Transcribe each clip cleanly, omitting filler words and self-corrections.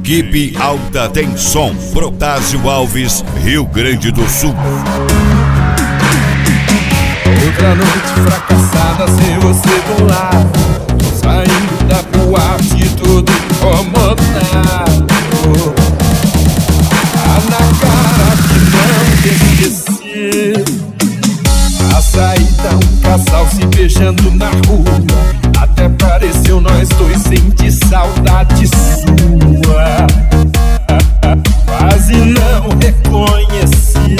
Equipe Alta Tem Som, Protásio Alves, Rio Grande do Sul. Outra noite fracassada sem você do lado, tô saindo da boate todo incomodado. Tá na cara que não te esqueci. A saída, um casal se beijando na rua. Até pareceu nós dois sentir saudade sua. Quase não reconheci,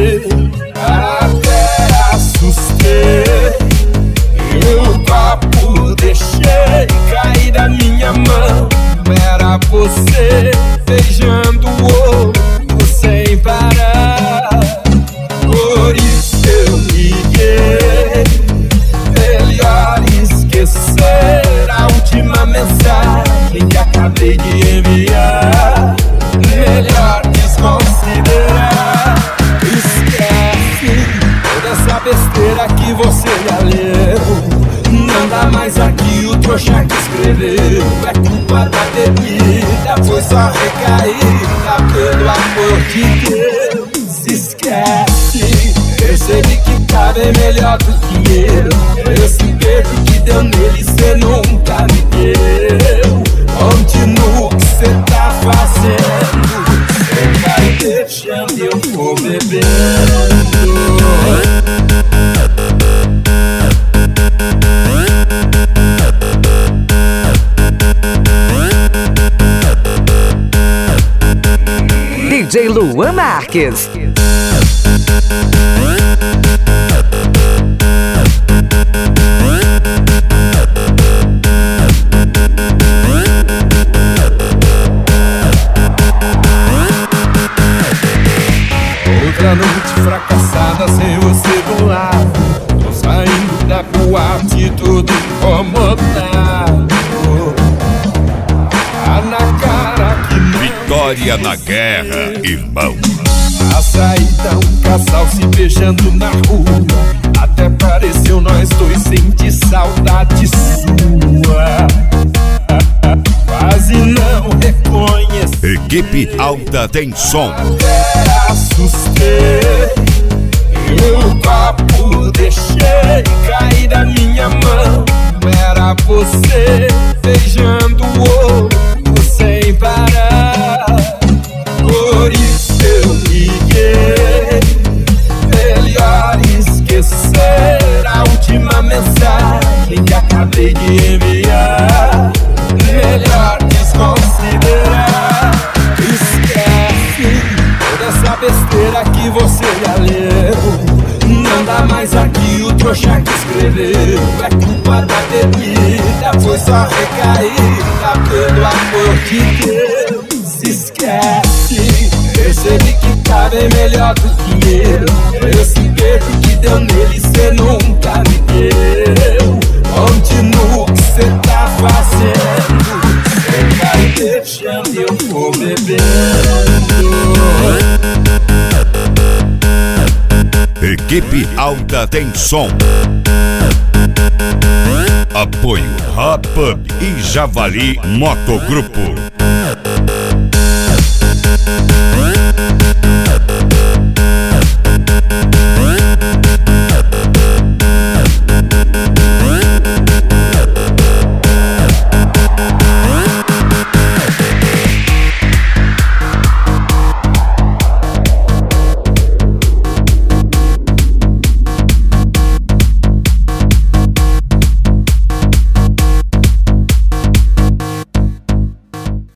até assustei. E o copo deixei cair da minha mão. Era você beijando o outro sem parar. Por isso eu liguei. Melhor esquecer a última mensagem que acabei de enviar. Melhor desconsiderar. Esquece toda essa besteira que você já leu. Não dá mais aqui o trouxa que escreveu. É culpa da bebida, foi só recaída. Pelo amor de Deus, esquece. Percebi que tá bem melhor do que eu. Esse beijo que deu nele cê nunca me deu. Continua o que cê tá fazendo. Cê vai deixando e eu vou bebendo. DJ Luan Marques. Outra noite fracassada sem você do lado, tô saindo da boate todo incomodado. Tá na cara que não. Vitória na guerra, irmão. A saída, um casal se beijando na rua. Até pareceu nós dois sentir saudade sua. Quase não reconheci. Equipe Alta Tem Som. Até assustei. E o copo deixei cair da minha mão. Era você beijando o outro sem parar. Por isso eu liguei. Melhor esquecer a última mensagem que acabei de enviar. Melhor desconsiderar. Esquece toda essa besteira que você já leu. Não dá mais aqui o trouxa que escreveu. É culpa da bebida, foi só recaída. Pelo amor de Deus, esquece. Percebi que tá bem melhor do que eu. Esse beijo que deu nele cê nunca me deu. Continua o que cê tá fazendo. Cê vai deixando e eu vou bebendo. Equipe Alta Tem Som. Apoio Rapub e Javali Motogrupo.